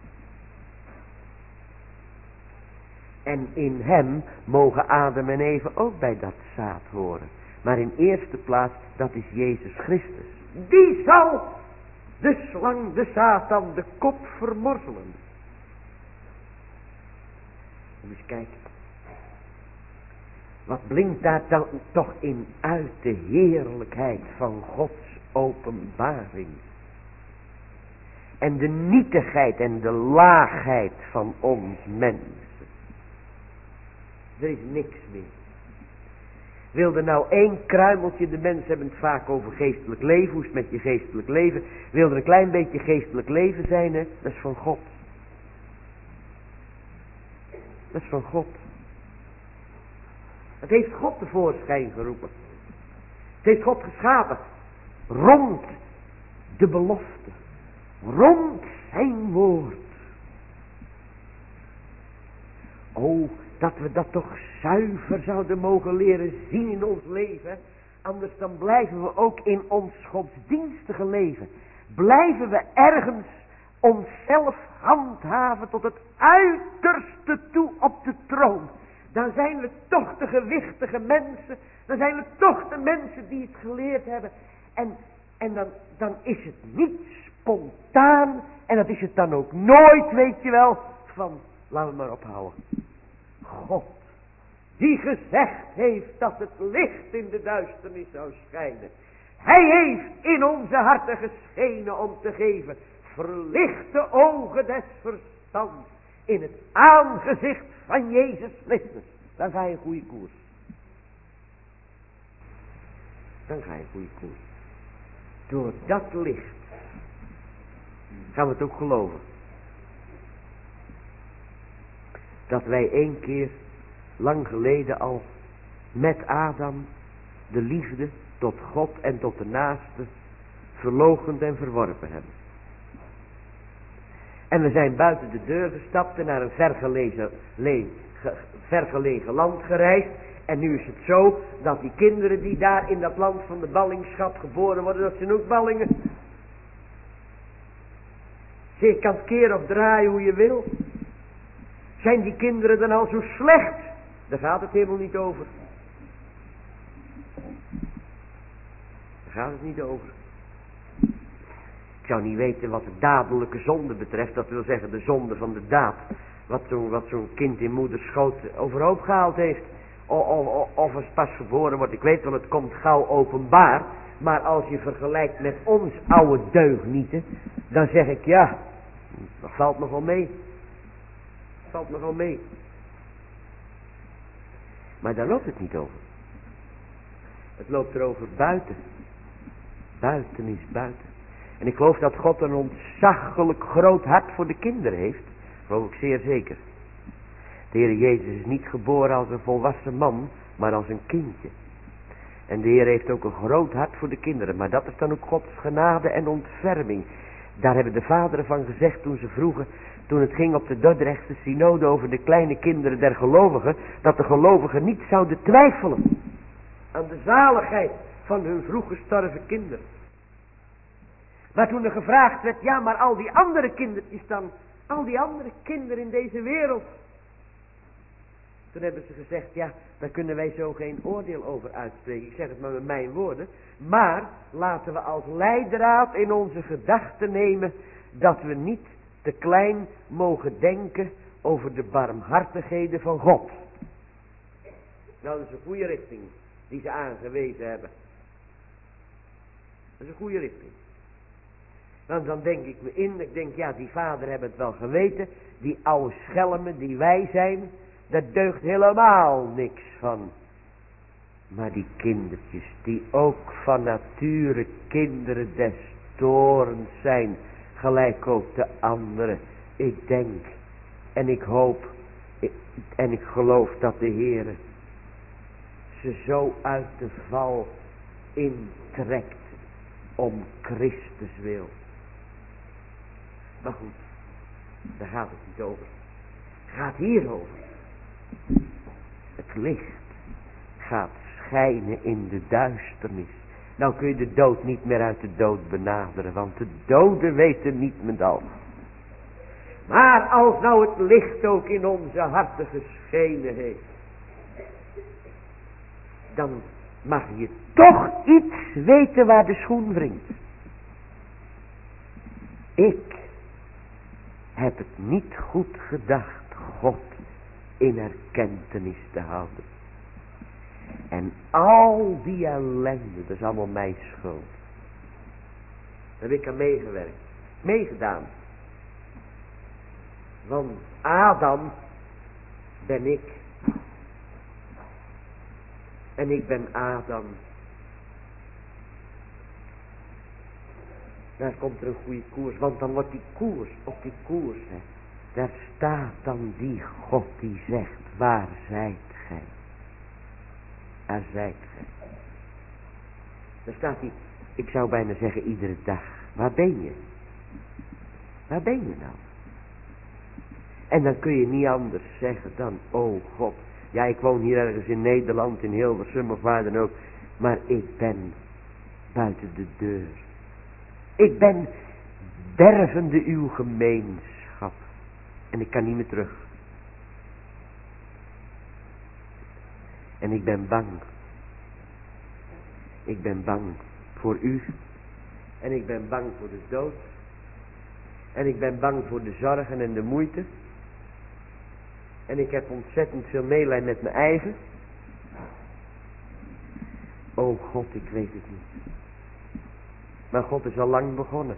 En in hem mogen Adam en Eva ook bij dat zaad horen. Maar in eerste plaats, dat is Jezus Christus. Die zal de slang, de Satan, de kop vermorzelen. Eens kijken. Wat blinkt daar dan toch in uit de heerlijkheid van Gods openbaring. En de nietigheid en de laagheid van ons mensen. Er is niks meer. Wilde nou één kruimeltje, de mensen hebben het vaak over geestelijk leven, hoe is het met je geestelijk leven. Wilde een klein beetje geestelijk leven zijn, hè? Dat is van God. Dat is van God. Het heeft God tevoorschijn geroepen. Het heeft God geschapen. Rond de belofte. Rond zijn woord. O, dat we dat toch zuiver zouden mogen leren zien in ons leven. Anders dan blijven we ook in ons godsdienstige leven. Blijven we ergens onszelf handhaven tot het uiterste toe op de troon. Dan zijn we toch de gewichtige mensen. Dan zijn we toch de mensen die het geleerd hebben. En dan is het niet spontaan. En dat is het dan ook nooit, weet je wel. Van, laten we maar ophouden. God, die gezegd heeft dat het licht in de duisternis zou schijnen. Hij heeft in onze harten geschenen om te geven verlichte ogen des verstands in het aangezicht van Jezus Christus. Dan ga je een goede koers. Dan ga je een goede koers. Door dat licht gaan we het ook geloven. Dat wij één keer, lang geleden al, met Adam de liefde tot God en tot de naaste verloochend en verworpen hebben. En we zijn buiten de deur gestapt en naar een vergelegen land gereisd. En nu is het zo dat die kinderen die daar in dat land van de ballingschap geboren worden, dat zijn ook ballingen. Je kan het keren of draaien hoe je wil. Zijn die kinderen dan al zo slecht? Daar gaat het helemaal niet over. Daar gaat het niet over. Ik zou niet weten wat de dadelijke zonde betreft. Dat wil zeggen de zonde van de daad. Wat zo'n kind in moeders schoot overhoop gehaald heeft. Of als het pas geboren wordt. Ik weet wel, het komt gauw openbaar. Maar als je vergelijkt met ons oude deugnieten. Dan zeg ik ja. Dat valt nog wel mee. Valt nog wel mee. Maar daar loopt het niet over. Het loopt erover buiten. Buiten is buiten. En ik geloof dat God een ontzaglijk groot hart voor de kinderen heeft. Geloof ik zeer zeker. De Heer Jezus is niet geboren als een volwassen man, maar als een kindje. En de Heer heeft ook een groot hart voor de kinderen. Maar dat is dan ook Gods genade en ontferming. Daar hebben de vaderen van gezegd toen ze vroegen, toen het ging op de Dordrechtse synode over de kleine kinderen der gelovigen, dat de gelovigen niet zouden twijfelen aan de zaligheid van hun vroeg gestorven kinderen. Maar toen er gevraagd werd, ja, maar al die andere kindertjes dan, al die andere kinderen in deze wereld. Toen hebben ze gezegd, ja, daar kunnen wij zo geen oordeel over uitspreken. Ik zeg het maar met mijn woorden. Maar laten we als leidraad in onze gedachten nemen dat we niet te klein mogen denken over de barmhartigheden van God. Nou, dat is een goede richting die ze aangewezen hebben. Dat is een goede richting. Dan denk ik me in, ik denk ja, die vader hebben het wel geweten. Die oude schelmen die wij zijn, daar deugt helemaal niks van. Maar die kindertjes, die ook van nature kinderen des toorns zijn, gelijk ook de anderen. Ik denk en ik hoop en ik geloof dat de Heere ze zo uit de val intrekt om Christus wil. Maar goed, daar gaat het niet over. Het gaat hierover. Het licht gaat schijnen in de duisternis. Nou kun je de dood niet meer uit de dood benaderen, want de doden weten niet met al. Maar als nou het licht ook in onze harten geschenen heeft, dan mag je toch iets weten waar de schoen wringt. Ik heb het niet goed gedacht God in erkentenis te houden. En al die ellende, dat is allemaal mijn schuld. Daar heb ik aan meegewerkt, meegedaan. Want Adam ben ik. En ik ben Adam. Daar komt er een goede koers. Want dan wordt die koers, op die koers, hè, daar staat dan die God die zegt, waar zijt gij? Waar zijt gij? Daar staat hij, ik zou bijna zeggen iedere dag. Waar ben je? Waar ben je nou? En dan kun je niet anders zeggen dan, oh God. Ja, ik woon hier ergens in Nederland, in Hilversum of waar dan ook. Maar ik ben buiten de deur. Ik ben dervende uw gemeenschap. En ik kan niet meer terug. En ik ben bang. Ik ben bang voor u. En ik ben bang voor de dood. En ik ben bang voor de zorgen en de moeite. En ik heb ontzettend veel meelij met mijn eigen. O God, ik weet het niet. Maar God is al lang begonnen.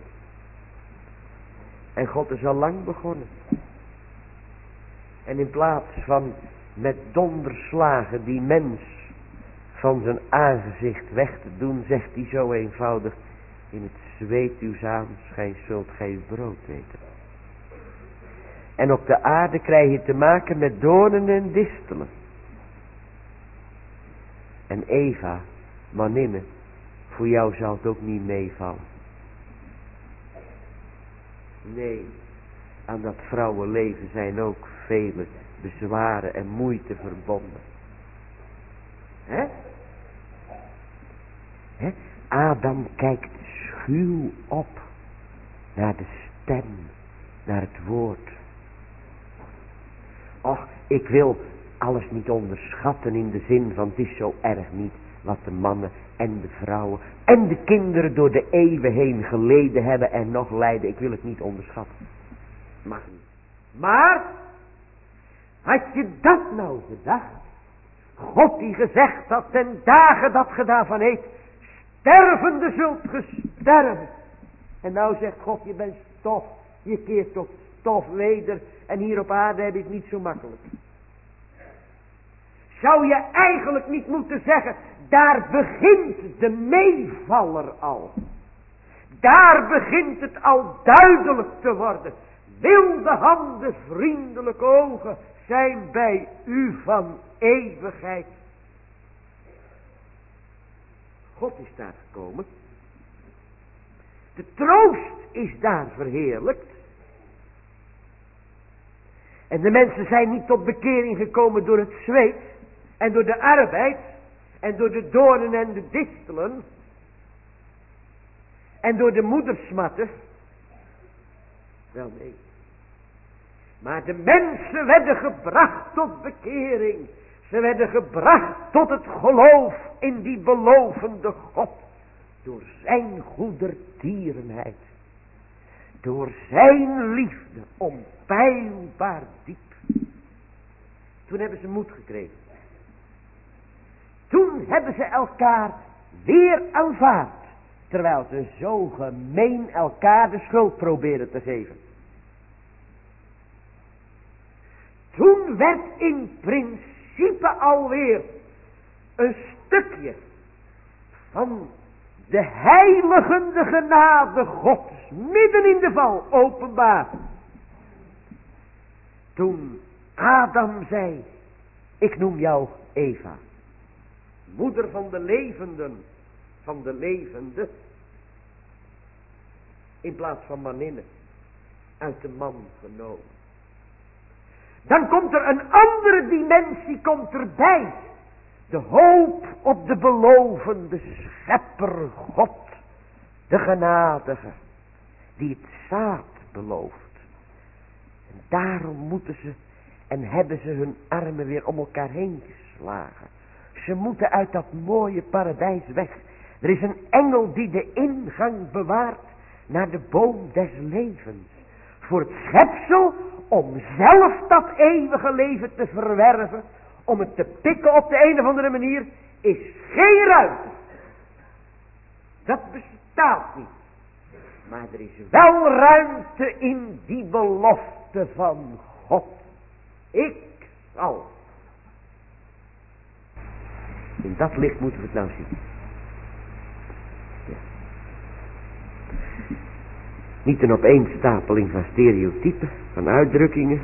En God is al lang begonnen. En in plaats van met donderslagen die mens van zijn aangezicht weg te doen, zegt hij zo eenvoudig, in het zweet uws aanschijns zult gij uw brood eten. En op de aarde krijg je te maken met doornen en distelen. En Eva, maninne, voor jou zal het ook niet meevallen. Nee, aan dat vrouwenleven zijn ook vele bezwaren en moeite verbonden. Hè? Adam kijkt schuw op naar de stem, naar het woord. Och, ik wil alles niet onderschatten in de zin van het is zo erg niet wat de mannen en de vrouwen en de kinderen door de eeuwen heen geleden hebben en nog lijden. Ik wil het niet onderschatten. Mag niet. Maar, had je dat nou gedacht? God die gezegd had ten dagen dat ge daarvan eet, stervende zult gesterven. En nou zegt God, je bent stof, je keert tot stof weder en hier op aarde heb ik niet zo makkelijk. Zou je eigenlijk niet moeten zeggen, daar begint de meevaller al. Daar begint het al duidelijk te worden. Wilde handen, vriendelijke ogen zijn bij u van eeuwigheid. God is daar gekomen. De troost is daar verheerlijkt. En de mensen zijn niet tot bekering gekomen door het zweet en door de arbeid en door de doornen en de distelen en door de moedersmatten. Wel nee. Maar de mensen werden gebracht tot bekering. Ze werden gebracht tot het geloof in die belovende God. Door zijn goedertierenheid. Door zijn liefde onpeilbaar diep. Toen hebben ze moed gekregen. Toen hebben ze elkaar weer aanvaard. Terwijl ze zo gemeen elkaar de schuld proberen te geven. Toen werd in principe alweer een stukje van de heiligende genade Gods midden in de val openbaar. Toen Adam zei, ik noem jou Eva, moeder van de levenden, van de levende, in plaats van maninne, uit de man genomen. Dan komt er een andere dimensie komt erbij. De hoop op de belovende schepper God. De genadige. Die het zaad belooft. En daarom moeten ze en hebben ze hun armen weer om elkaar heen geslagen. Ze moeten uit dat mooie paradijs weg. Er is een engel die de ingang bewaart naar de boom des levens. Voor het schepsel om zelf dat eeuwige leven te verwerven, om het te pikken op de een of andere manier, is geen ruimte. Dat bestaat niet. Maar er is wel ruimte in die belofte van God. Ik zal. In dat licht moeten we het nou zien. Ja. Niet een opeenstapeling van stereotypen, van uitdrukkingen.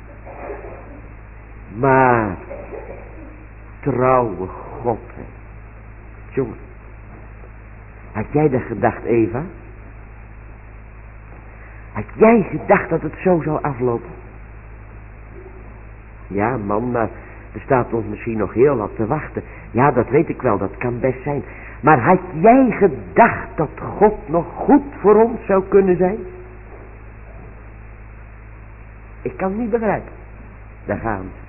Maar trouwe God. Jongen. Had jij dat gedacht, Eva? Had jij gedacht dat het zo zou aflopen? Ja, man, maar er staat ons misschien nog heel wat te wachten. Ja, dat weet ik wel, dat kan best zijn. Maar had jij gedacht dat God nog goed voor ons zou kunnen zijn? Ik kan het niet begrijpen. Daar gaan ze.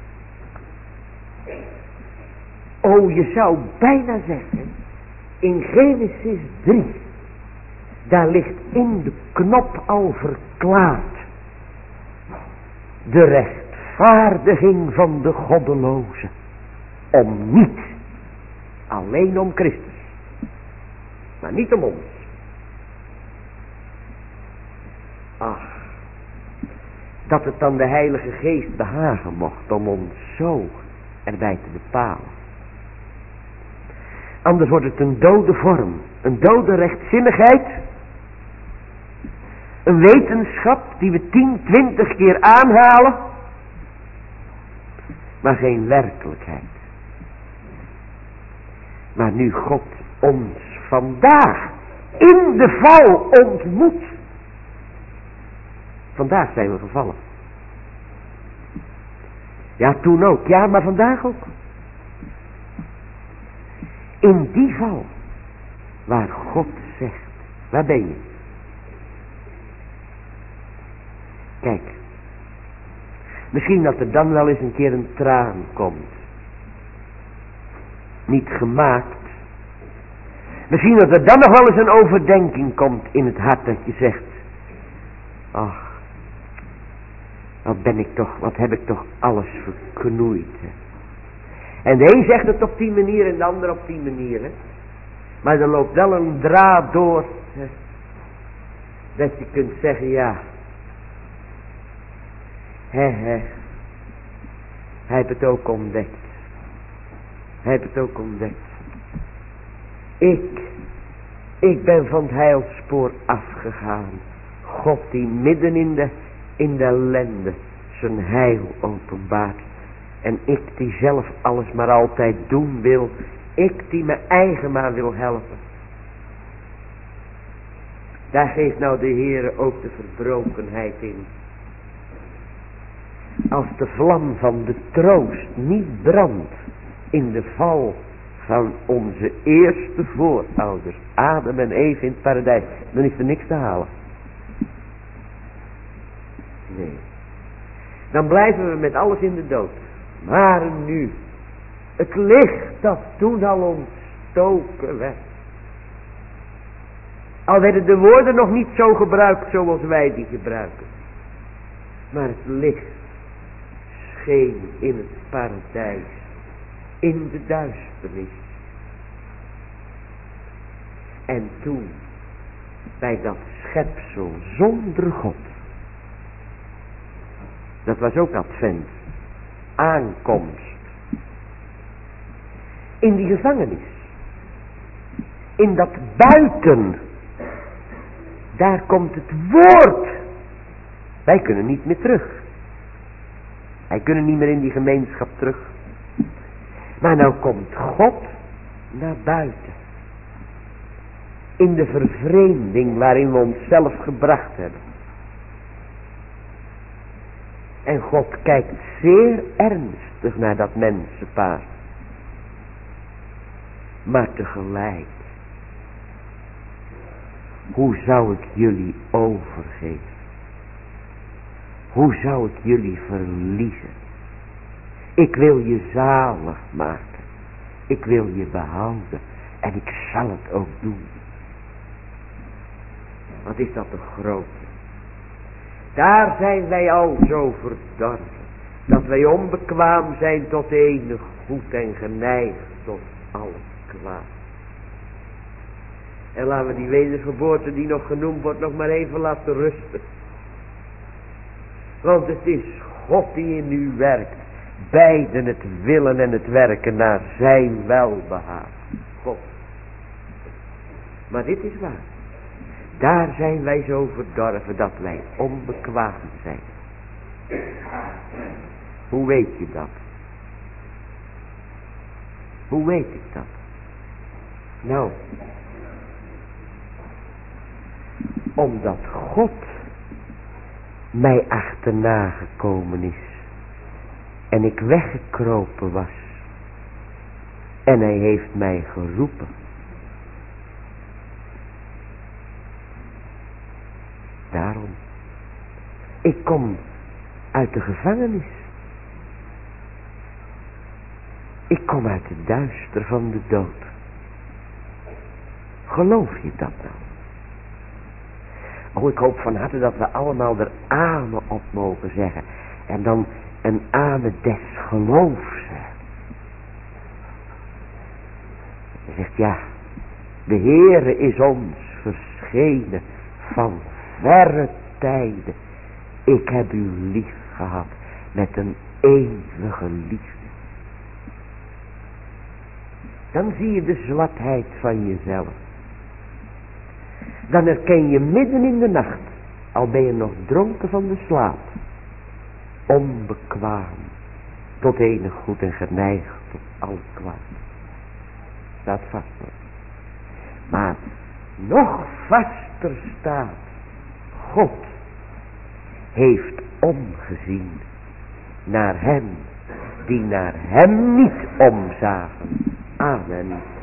Oh, je zou bijna zeggen, in Genesis 3, daar ligt in de knop al verklaard de rechtvaardiging van de goddeloze, om niet, alleen om Christus, maar niet om ons. Ach, dat het dan de Heilige Geest behagen mocht om ons zo erbij te bepalen. Anders wordt het een dode vorm, een dode rechtzinnigheid, een wetenschap die we 10, 20 keer aanhalen, maar geen werkelijkheid. Maar nu God ons vandaag in de val ontmoet, vandaag zijn we gevallen. Ja, toen ook, ja, maar vandaag ook. In die val, waar God zegt, waar ben je? Kijk, misschien dat er dan wel eens een keer een traan komt. Niet gemaakt. Misschien dat er dan nog wel eens een overdenking komt in het hart dat je zegt, ach, wat heb ik toch alles verknoeid. Hè? En de een zegt het op die manier en de ander op die manier. Hè? Maar er loopt wel een draad door. Hè? Dat je kunt zeggen, ja. Hij heeft het ook ontdekt. Hij heeft het ook ontdekt. Ik ben van het heilspoor afgegaan. God die midden in de ellende zijn heil openbaart. En ik die zelf alles maar altijd doen wil. Ik die mijn eigen maar wil helpen. Daar geeft nou de Heere ook de verbrokenheid in. Als de vlam van de troost niet brandt in de val van onze eerste voorouders, Adam en Eve in het paradijs, dan is er niks te halen. Nee. Dan blijven we met alles in de dood. Maar nu, het licht dat toen al ontstoken werd. Al werden de woorden nog niet zo gebruikt zoals wij die gebruiken. Maar het licht scheen in het paradijs, in de duisternis. En toen, bij dat schepsel zonder God, dat was ook Advent, aankomst, in die gevangenis, in dat buiten, daar komt het woord. Wij kunnen niet meer terug. Wij kunnen niet meer in die gemeenschap terug. Maar nou komt God naar buiten. In de vervreemding waarin we onszelf gebracht hebben. En God kijkt zeer ernstig naar dat mensenpaar. Maar tegelijk, hoe zou ik jullie overgeven? Hoe zou ik jullie verliezen? Ik wil je zalig maken. Ik wil je behouden. En ik zal het ook doen. Wat is dat een grote. Daar zijn wij al zo verdorven. Dat wij onbekwaam zijn tot enig goed en geneigd tot alles kwaad. En laten we die wedergeboorte die nog genoemd wordt nog maar even laten rusten. Want het is God die in u werkt. beiden het willen en het werken naar zijn welbehagen. God. Maar dit is waar. Daar zijn wij zo verdorven dat wij onbekwaam zijn. Hoe weet je dat? Hoe weet ik dat? Nou, omdat God mij achterna gekomen is en ik weggekropen was en hij heeft mij geroepen. Daarom, ik kom uit de gevangenis. Ik kom uit het duister van de dood. Geloof je dat nou? Oh, ik hoop van harte dat we allemaal er amen op mogen zeggen. En dan een amen des geloofs. Hij zegt ja, de Heere is ons verschenen van verre tijden. Ik heb u lief gehad met een eeuwige liefde. Dan zie je de zwartheid van jezelf. Dan herken je midden in de nacht, al ben je nog dronken van de slaap, onbekwaam, tot enig goed en geneigd tot al kwaad. Staat vast nog. Maar nog vaster staat, God heeft omgezien naar hen die naar hem niet omzagen. Amen.